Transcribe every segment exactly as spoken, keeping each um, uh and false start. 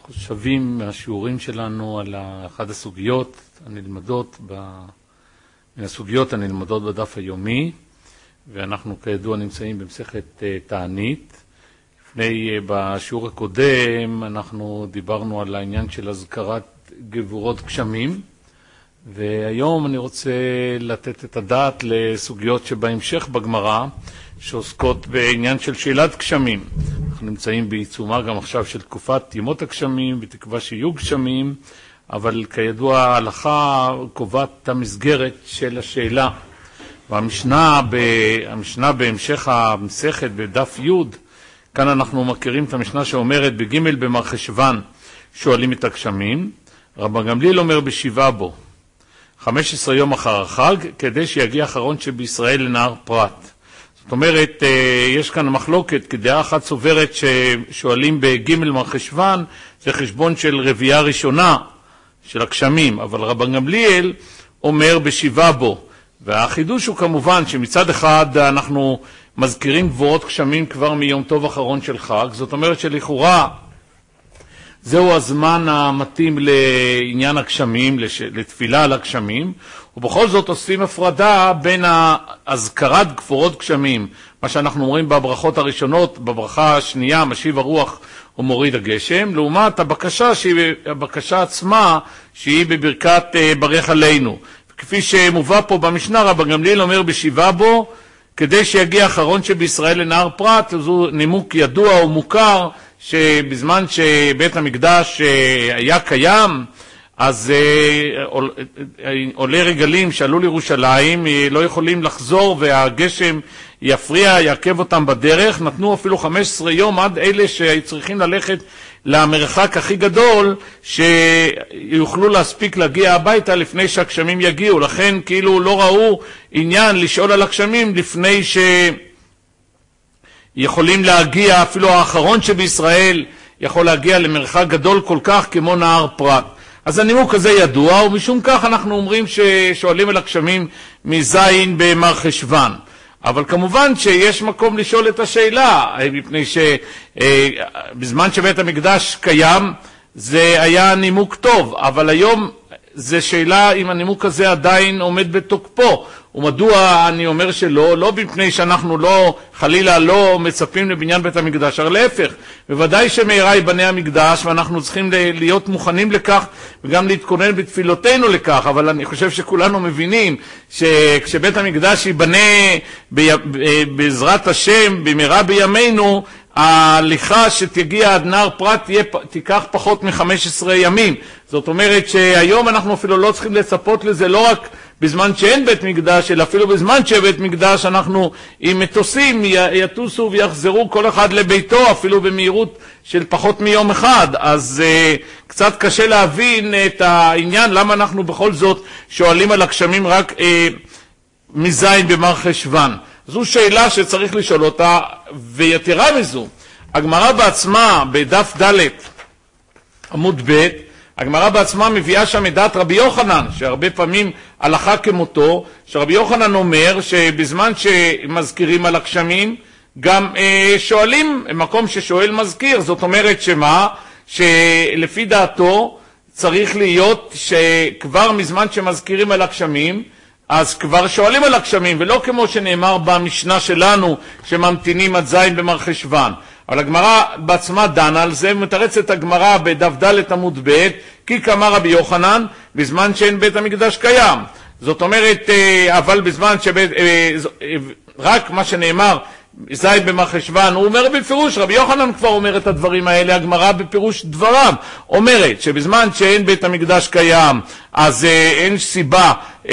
שווים מהשיעורים שלנו על אחת הסוגיות הנלמדות, ב... מן הסוגיות הנלמדות בדף היומי, ואנחנו כידוע נמצאים במסכת תענית. לפני, בשיעור הקודם, אנחנו דיברנו על העניין של הזכרת גבורות גשמים, והיום אני רוצה לתת את הדעת לסוגיות שבהמשך בגמרא, שעוסקות בעניין של שאלת גשמים. אנחנו נמצאים בעיצומה גם עכשיו של תקופת ימות הגשמים, בתקווה שיהיו גשמים, אבל כידוע ההלכה קובעת את המסגרת של השאלה. והמשנה ב... המשנה בהמשך המסכת בדף י', כאן אנחנו מכירים את המשנה שאומרת בג' במרחשוון שואלים את הגשמים, רבן גמליאל אומר בשבעה בו, חמישה עשר יום אחר החג, כדי שיגיע האחרון שבישראל לנהר פרת. זאת אומרת, יש כאן מחלוקת, כי דעה אחת סוברת ששואלים בג' מרחשוון, זה חשבון של רביעה ראשונה של הגשמים, אבל רבן גמליאל אומר בשבעה בו. והחידוש הוא כמובן שמצד אחד אנחנו מזכירים גבורות גשמים כבר מיום טוב אחרון של חג, זאת אומרת שלכאורה זהו הזמן המתאים לעניין הגשמים, לתפילה על הגשמים, ובכל זאת עושים הפרדה בין הזכרת גבורות גשמים, מה שאנחנו אומרים בברכות הראשונות, בברכה השנייה, משיב הרוח ומוריד הגשם, לעומת הבקשה, שהיא, הבקשה עצמה שהיא בברכת ברך עלינו. כפי שמובא פה במשנה, רבן גמליאל אומר בשבעה בו, כדי שיגיע האחרון שבישראל לנהר פרת, זו נימוק ידוע ומוכר, שבזמן שבית המקדש היה קיים, אז עולי רגלים שעלו לירושלים לא יכולים לחזור והגשם יפריע, יעכב אותם בדרך, נתנו אפילו חמישה עשר יום עד אלה שצריכים ללכת למרחק הכי גדול שיוכלו להספיק להגיע הביתה לפני שהגשמים יגיעו, לכן כאילו לא ראו עניין לשאול על הגשמים לפני שיכולים להגיע, אפילו האחרון שבישראל יכול להגיע למרחק גדול כל כך כמו נהר פרת. אז הנימוק הזה ידוע, ומשום כך אנחנו אומרים ששואלים על הגשמים מזין במרחשוון. אבל כמובן שיש מקום לשאול את השאלה, מפני שבזמן שבית המקדש קיים זה היה נימוק טוב, אבל היום זה שאלה אם הנימוק הזה עדיין עומד בתוקפו. ומדוע אני אומר שלא? לא מפני שאנחנו לא, חלילה לא מצפים לבניין בית המקדש, אבל להפך, בוודאי שמהרה ייבנה המקדש, ואנחנו צריכים להיות מוכנים לכך, וגם להתכונן בתפילותינו לכך, אבל אני חושב שכולנו מבינים, שכשבית המקדש ייבנה בעזרת השם, במהרה בימינו, ההליכה שתגיע עד נהר פרת תהיה, תיקח פחות מ-חמישה עשר ימים. זאת אומרת שהיום אנחנו אפילו לא צריכים לצפות לזה, לא רק בזמן שאין בית מקדש, אלא אפילו בזמן שבית מקדש אנחנו עם מטוסים יטוסו ויחזרו כל אחד לביתו, אפילו במהירות של פחות מיום אחד. אז uh, קצת קשה להבין את העניין, למה אנחנו בכל זאת שואלים על הגשמים רק uh, מזין במרחשוון. זו שאלה שצריך לשאול אותה, ויתרה מזו, הגמרא בעצמה בדף ד' עמוד ב', הגמרא בעצמה מביאה שם את דעת רבי יוחנן, שהרבה פעמים הלכה כמותו, שרבי יוחנן אומר שבזמן שמזכירים על הגשמים, גם אה, שואלים, מקום ששואל מזכיר, זאת אומרת שמה? שלפי דעתו צריך להיות שכבר מזמן שמזכירים על הגשמים, אז כבר שואלים על הגשמים, ולא כמו שנאמר במשנה שלנו, שממתינים עד זין במרחשוון. אבל הגמרא בעצמה דנה על זה, ומתרצת הגמרא בדף ד' עמוד ב', כי כאמר רבי יוחנן, בזמן שאין בית המקדש קיים. זאת אומרת, אבל בזמן שבית, רק מה שנאמר, זין במרחשוון, הוא אומר בפירוש, רבי יוחנן כבר אומר את הדברים האלה, הגמרא בפירוש דבריו, אומרת שבזמן שאין בית המקדש קיים, אז אין סיבה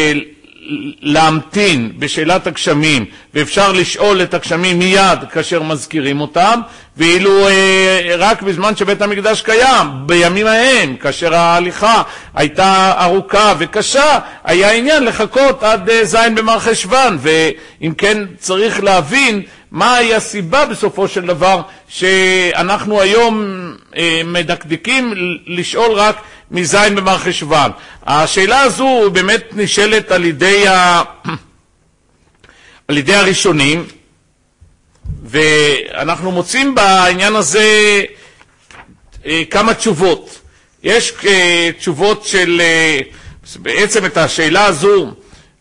להמתין בשאלת הגשמים, ואפשר לשאול את הגשמים מיד כאשר מזכירים אותם, ואילו אה, רק בזמן שבית המקדש קיים, בימים ההם, כאשר ההליכה הייתה ארוכה וקשה, היה עניין לחכות עד אה, זין במרחשוון, ואם כן צריך להבין מהי הסיבה בסופו של דבר שאנחנו היום אה, מדקדקים לשאול רק מזין במרחשוון. השאלה הזו באמת נשאלת על ידי, ה... על ידי הראשונים, ואנחנו מוצאים בעניין הזה כמה תשובות. יש תשובות של, בעצם את השאלה הזו,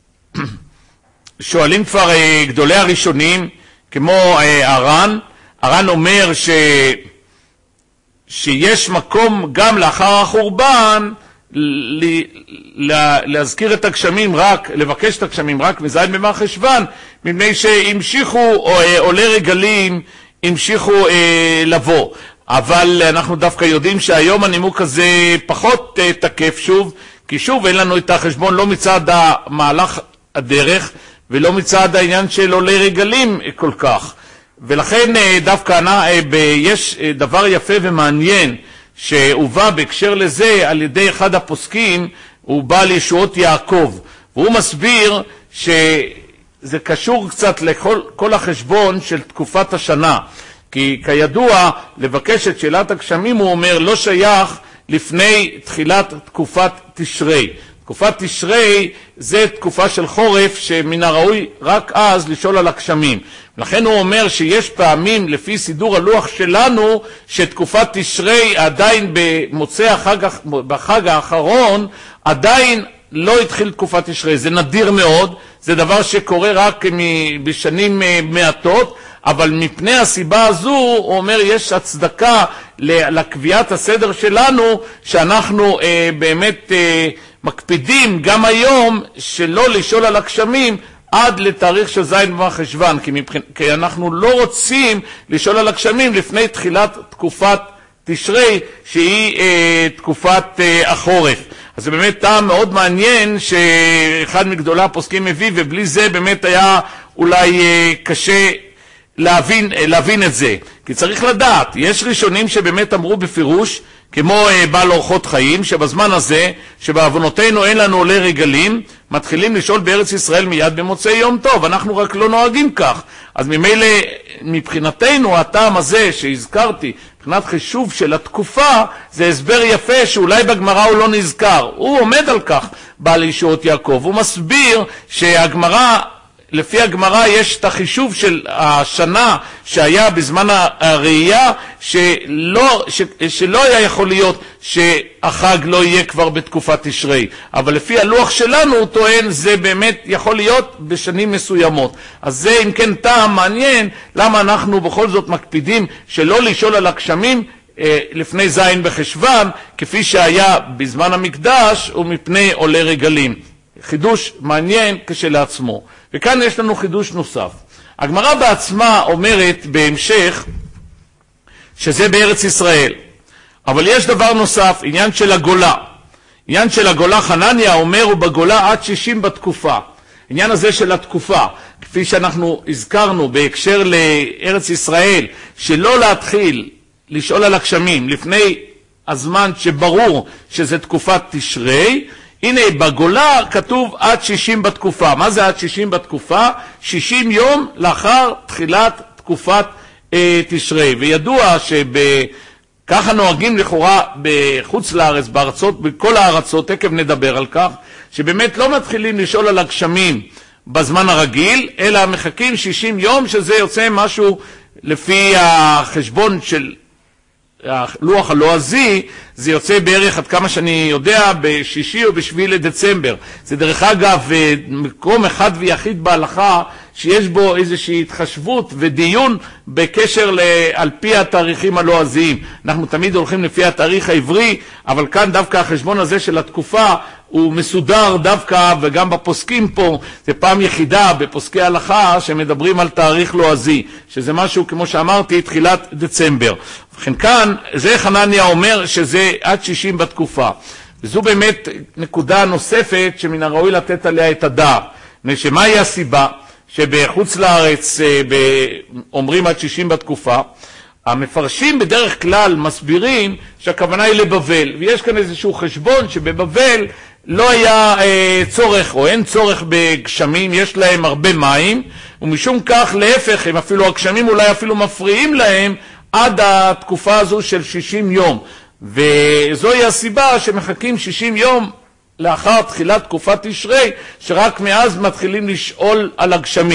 שואלים כבר גדולי הראשונים, כמו ארן. ארן אומר ש... שיש מקום גם לאחר החורבן ל... להזכיר את הגשמים רק, לבקש את הגשמים רק מזין במרחשוון, מפני שהמשיכו עולי רגלים, המשיכו אה, לבוא. אבל אנחנו דווקא יודעים שהיום הנימוק הזה פחות אה, תקף שוב, כי שוב אין לנו את החשבון לא מצד המהלך הדרך, ולא מצד העניין של עולי רגלים כל כך. ולכן דווקא יש דבר יפה ומעניין שהובא בהקשר לזה על ידי אחד הפוסקים, הוא בא לישועות יעקב, והוא מסביר שזה קשור קצת לכל כל החשבון של תקופת השנה, כי כידוע לבקש את שאלת הגשמים, הוא אומר, לא שייך לפני תחילת תקופת תשרי. תקופת תשרי זה תקופה של חורף שמן הראוי רק אז לשאול על הגשמים. לכן הוא אומר שיש פעמים לפי סידור הלוח שלנו שתקופת תשרי עדיין במוצאי החג, בחג האחרון עדיין לא התחיל תקופת תשרי. זה נדיר מאוד, זה דבר שקורה רק בשנים מעטות, אבל מפני הסיבה הזו הוא אומר יש הצדקה לקביעת הסדר שלנו שאנחנו אה, באמת אה, מקפידים גם היום שלא לשאול על הגשמים עד לתאריך של זין במרחשוון, כי, מבחינ... כי אנחנו לא רוצים לשאול על הגשמים לפני תחילת תקופת תשרי שהיא אה, תקופת אה, החורף. אז זה באמת טעם מאוד מעניין שאחד מגדולי הפוסקים מביא, ובלי זה באמת היה אולי אה, קשה להבין, להבין את זה. כי צריך לדעת, יש ראשונים שבאמת אמרו בפירוש, כמו אה, בעל אורחות חיים, שבזמן הזה, שבעוונותינו אין לנו עולי רגלים, מתחילים לשאול בארץ ישראל מיד במוצאי יום טוב. אנחנו רק לא נוהגים כך. אז ממילא, מבחינתנו, הטעם הזה שהזכרתי, מבחינת חישוב של התקופה, זה הסבר יפה שאולי בגמרא הוא לא נזכר. הוא עומד על כך, בעל ישועות יעקב. הוא מסביר שהגמרא, לפי הגמרא יש את החישוב של השנה שהיה בזמן הראייה, שלא, ש, שלא היה יכול להיות שהחג לא יהיה כבר בתקופת תשרי. אבל לפי הלוח שלנו הוא טוען זה באמת יכול להיות בשנים מסוימות. אז זה אם כן טעם מעניין למה אנחנו בכל זאת מקפידים שלא לשאול על הגשמים אה, לפני זין בחשוון, כפי שהיה בזמן המקדש ומפני עולי רגלים. חידוש מעניין כשלעצמו. וכאן יש לנו חידוש נוסף. הגמרא בעצמה אומרת בהמשך שזה בארץ ישראל. אבל יש דבר נוסף, עניין של הגולה. עניין של הגולה, חנניה אומר הוא בגולה עד שישים בתקופה. עניין הזה של התקופה, כפי שאנחנו הזכרנו בהקשר לארץ ישראל, שלא להתחיל לשאול על הגשמים לפני הזמן שברור שזה תקופת תשרי, הנה בגולה כתוב עד שישים בתקופה. מה זה עד שישים בתקופה? שישים יום לאחר תחילת תקופת אה, תשרי. וידוע שככה נוהגים לכאורה בחוץ לארץ, בארצות, בכל הארצות, תכף נדבר על כך, שבאמת לא מתחילים לשאול על הגשמים בזמן הרגיל, אלא מחכים שישים יום, שזה יוצא משהו לפי החשבון של הלוח הלועזי, זה יוצא בערך עד כמה שאני יודע בשישי או בשביעי לדצמבר. זה דרך אגב מקום אחד ויחיד בהלכה שיש בו איזושהי התחשבות ודיון בקשר ל... על פי התאריכים הלועזיים. אנחנו תמיד הולכים לפי התאריך העברי, אבל כאן דווקא החשבון הזה של התקופה הוא מסודר דווקא, וגם בפוסקים פה, זה פעם יחידה בפוסקי הלכה שמדברים על תאריך לועזי, שזה משהו כמו שאמרתי תחילת דצמבר. וכן כאן, זה חנניה אומר שזה עד שישים בתקופה. וזו באמת נקודה נוספת שמן הראוי לתת עליה את הדעת. שמהי הסיבה שבחוץ לארץ אומרים עד שישים בתקופה? המפרשים בדרך כלל מסבירים שהכוונה היא לבבל, ויש כאן איזשהו חשבון שבבבל לא היה אה, צורך או אין צורך בגשמים, יש להם הרבה מים, ומשום כך להפך, הם אפילו הגשמים אולי אפילו מפריעים להם עד התקופה הזו של שישים יום, וזוהי הסיבה שמחכים שישים יום לאחר תחילת תקופת תשרי, שרק מאז מתחילים לשאול על הגשמים.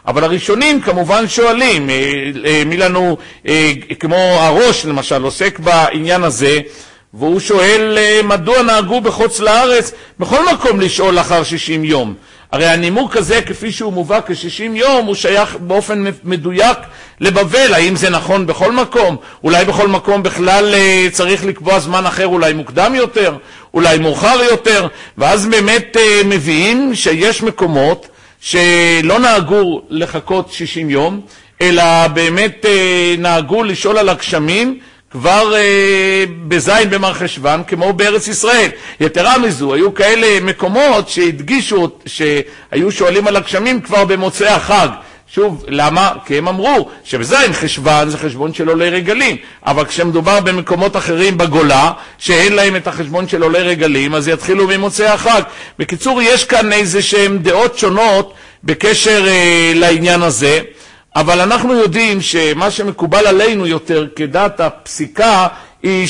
אבל הראשונים כמובן שואלים, מי לנו, כמו הראש למשל, עוסק בעניין הזה, והוא שואל מדוע נהגו בחוץ לארץ בכל מקום לשאול לאחר שישים יום. הרי הנימוק הזה כפי שהוא מובא כ-שישים יום הוא שייך באופן מדויק לבבל. האם זה נכון בכל מקום? אולי בכל מקום בכלל צריך לקבוע זמן אחר, אולי מוקדם יותר, אולי מאוחר יותר, ואז באמת מביאים שיש מקומות שלא נהגו לחכות שישים יום, אלא באמת נהגו לשאול על הגשמים כבר אה, בזין במרחשוון, כמו בארץ ישראל. יתרה מזו, היו כאלה מקומות שהדגישו, שהיו שואלים על הגשמים כבר במוצאי החג. שוב, למה? כי הם אמרו שבזין חשוון זה חשבון של עולי רגלים, אבל כשמדובר במקומות אחרים בגולה, שאין להם את החשבון של עולי רגלים, אז יתחילו ממוצאי החג. בקיצור, יש כאן איזה שהם דעות שונות בקשר אה, לעניין הזה, אבל אנחנו יודעים שמה שמקובל עלינו יותר כדעת הפסיקה היא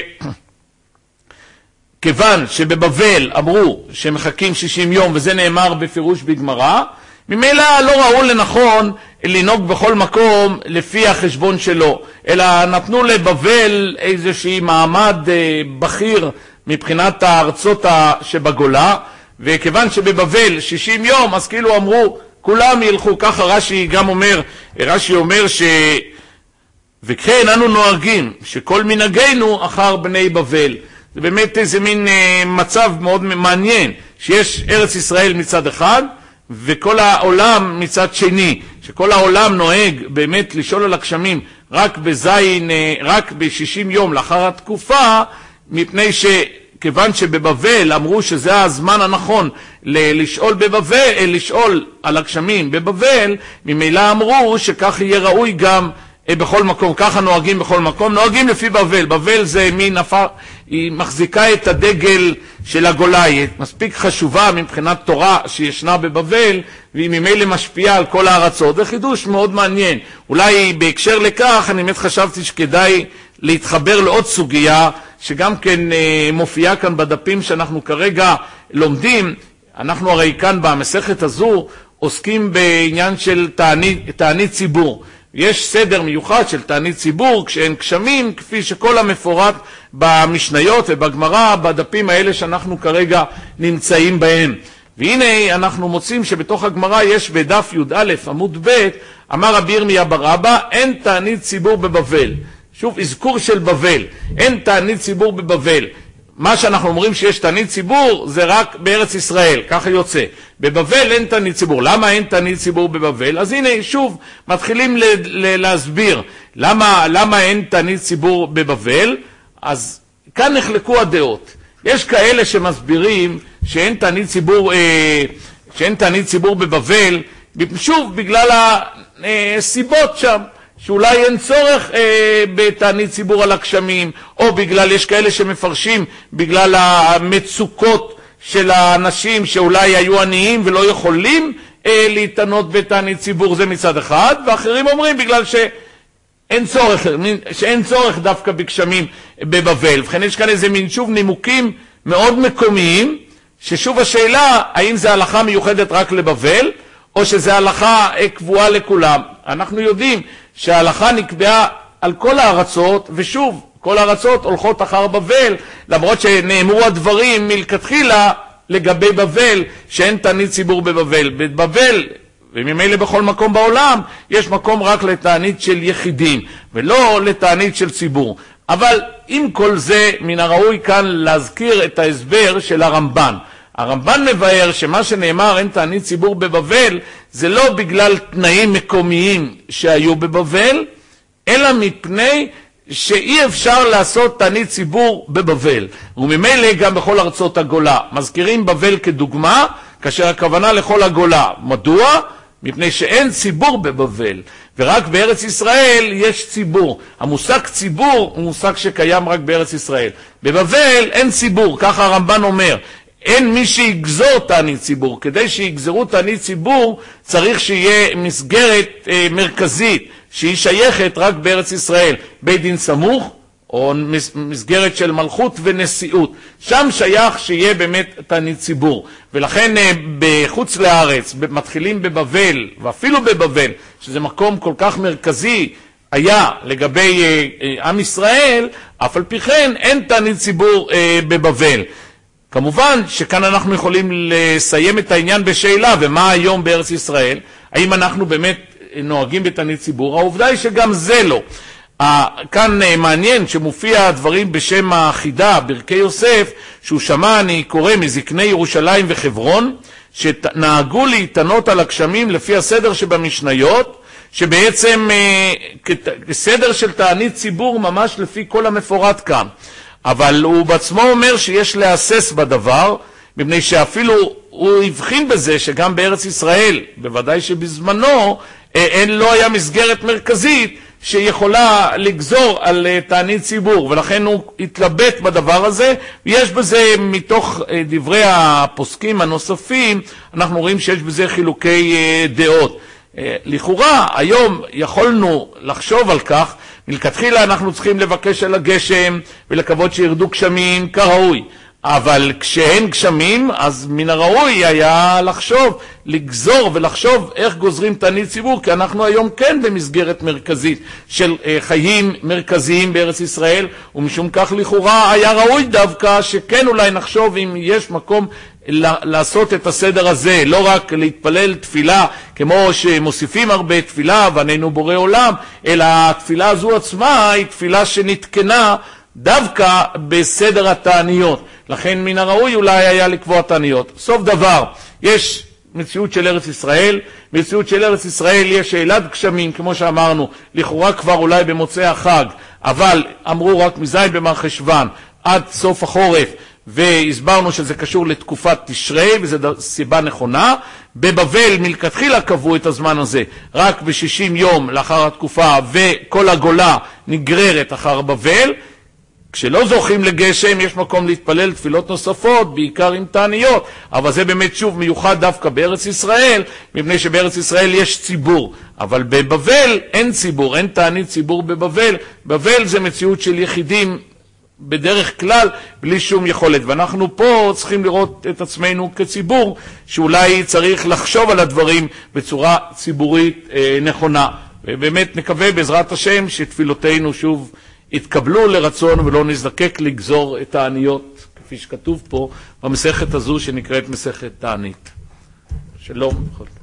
שכיוון שבבבל אמרו שמחכים שישים יום וזה נאמר בפירוש בגמרא, ממילא לא ראו לנכון לנהוג בכל מקום לפי החשבון שלו, אלא נתנו לבבל איזושהי מעמד בכיר מבחינת הארצות שבגולה, וכיוון שבבבל שישים יום אז כאילו אמרו כולם ילכו ככה. רש"י גם אומר, רש"י אומר ש... וכן אנו נוהגים שכל מנהגנו אחר בני בבל. זה באמת איזה מין אה, מצב מאוד מעניין, שיש ארץ ישראל מצד אחד וכל העולם מצד שני, שכל העולם נוהג באמת לשאול על הגשמים רק בזין, אה, רק ב-שישים יום לאחר התקופה, מפני ש... כיוון שבבבל אמרו שזה הזמן הנכון לשאול בבבל, לשאול על הגשמים בבבל, ממילא אמרו שכך יהיה ראוי גם בכל מקום. ככה נוהגים בכל מקום, נוהגים לפי בבל. בבל זה מין נפר, היא מחזיקה את הדגל של הגולה, היא מספיק חשובה מבחינת תורה שישנה בבבל, והיא ממילא משפיעה על כל הארצות. זה חידוש מאוד מעניין. אולי בהקשר לכך אני באמת חשבתי שכדאי להתחבר לעוד סוגיה שגם כן אה, מופיעה כאן בדפים שאנחנו כרגע לומדים. אנחנו הרי כאן במסכת הזו עוסקים בעניין של תענית, תענית ציבור. יש סדר מיוחד של תענית ציבור כשאין גשמים, כפי שכל המפורט במשניות ובגמרא בדפים האלה שאנחנו כרגע נמצאים בהם. והנה אנחנו מוצאים שבתוך הגמרא יש בדף י"א עמוד ב', אמר רבי ירמיה בר אבא, אין תענית ציבור בבבל. שוב, אזכור של בבל, אין תענית ציבור בבבל. מה שאנחנו אומרים שיש תענית ציבור זה רק בארץ ישראל, ככה יוצא. בבבל אין תענית ציבור. למה אין תענית ציבור בבבל? אז הנה שוב מתחילים ל- ל- להסביר למה, למה אין תענית ציבור בבבל. אז כאן נחלקו הדעות. יש כאלה שמסבירים שאין תענית ציבור, אה, שאין תענית ציבור בבבל, שוב בגלל הסיבות שם. שאולי אין צורך אה, בתענית ציבור על הגשמים, או בגלל, יש כאלה שמפרשים בגלל המצוקות של האנשים שאולי היו עניים ולא יכולים אה, להתענות בתענית ציבור, זה מצד אחד, ואחרים אומרים בגלל שאין צורך, שאין צורך דווקא בגשמים בבבל. וכן יש כאן איזה מין שוב נימוקים מאוד מקומיים, ששוב השאלה האם זה הלכה מיוחדת רק לבבל, או שזה הלכה קבועה לכולם. אנחנו יודעים שההלכה נקבעה על כל הארצות, ושוב, כל הארצות הולכות אחר בבל, למרות שנאמרו הדברים מלכתחילה לגבי בבל, שאין תענית ציבור בבבל. בבבל, וממילא בכל מקום בעולם, יש מקום רק לתענית של יחידים, ולא לתענית של ציבור. אבל עם כל זה, מן הראוי כאן להזכיר את ההסבר של הרמב"ן. הרמב"ן מבאר שמה שנאמר אין תענית ציבור בבבל זה לא בגלל תנאים מקומיים שהיו בבבל, אלא מפני שאי אפשר לעשות תענית ציבור בבבל, וממילא גם בכל ארצות הגולה. מזכירים בבל כדוגמה כאשר הכוונה לכל הגולה. מדוע? מפני שאין ציבור בבבל, ורק בארץ ישראל יש ציבור. המושג ציבור הוא מושג שקיים רק בארץ ישראל. בבבל אין ציבור, ככה הרמב"ן אומר. אין מי שיגזור תענית ציבור. כדי שיגזרו תענית ציבור צריך שיהיה מסגרת אה, מרכזית שהיא שייכת רק בארץ ישראל, בית דין סמוך או מסגרת של מלכות ונשיאות. שם שייך שיהיה באמת תענית ציבור. ולכן בחוץ לארץ, מתחילים בבבל, ואפילו בבבל, שזה מקום כל כך מרכזי, היה לגבי עם ישראל, אף על פי כן אין תענית ציבור בבבל. כמובן שכאן אנחנו יכולים לסיים את העניין בשאלה, ומה היום בארץ ישראל? האם אנחנו באמת נוהגים בתענית ציבור? העובדה היא שגם זה לא. כאן מעניין שמופיע הדברים בשם החידה, ברכי יוסף, שהוא שמע, אני קורא, מזקני ירושלים וחברון, שנהגו להתענות על הגשמים לפי הסדר שבמשניות, שבעצם כסדר של תענית ציבור ממש לפי כל המפורט כאן. אבל הוא בעצמו אומר שיש להסס בדבר, מפני שאפילו הוא הבחין בזה שגם בארץ ישראל, בוודאי שבזמנו, אין לא היה מסגרת מרכזית שיכולה לגזור על תענית ציבור, ולכן הוא התלבט בדבר הזה, ויש בזה מתוך דברי הפוסקים הנוספים, אנחנו רואים שיש בזה חילוקי דעות. לכאורה, היום יכולנו לחשוב על כך, מלכתחילה אנחנו צריכים לבקש על הגשם ולקוות שירדו גשמים כראוי. אבל כשאין גשמים, אז מן הראוי היה לחשוב, לגזור ולחשוב איך גוזרים תענית ציבור, כי אנחנו היום כן במסגרת מרכזית של חיים מרכזיים בארץ ישראל, ומשום כך לכאורה היה ראוי דווקא שכן אולי נחשוב אם יש מקום לעשות את הסדר הזה, לא רק להתפלל תפילה כמו שמוסיפים הרבה תפילה ועננו בורא עולם, אלא התפילה הזו עצמה היא תפילה שנתקנה דווקא בסדר התעניות. לכן מן הראוי אולי היה לקבוע תעניות. סוף דבר, יש מציאות של ארץ ישראל, מציאות של ארץ ישראל יש שאלת גשמים, כמו שאמרנו, לכאורה כבר אולי במוצאי החג, אבל אמרו רק מזין במרחשוון עד סוף החורף, והסברנו שזה קשור לתקופת תשרי, וזו סיבה נכונה. בבבל מלכתחילה קבעו את הזמן הזה רק ב-שישים יום לאחר התקופה, וכל הגולה נגררת אחר בבל. כשלא זוכים לגשם יש מקום להתפלל תפילות נוספות, בעיקר עם תעניות, אבל זה באמת שוב מיוחד דווקא בארץ ישראל, מפני שבארץ ישראל יש ציבור, אבל בבבל אין ציבור, אין תענית ציבור בבבל. בבל זה מציאות של יחידים בדרך כלל בלי שום יכולת, ואנחנו פה צריכים לראות את עצמנו כציבור שאולי צריך לחשוב על הדברים בצורה ציבורית אה, נכונה, ובאמת נקווה בעזרת השם שתפילותינו שוב יתקבלו לרצון ולא נזדקק לגזור את העניות כפי שכתוב פה במסכת הזו שנקראת מסכת תענית. שלום.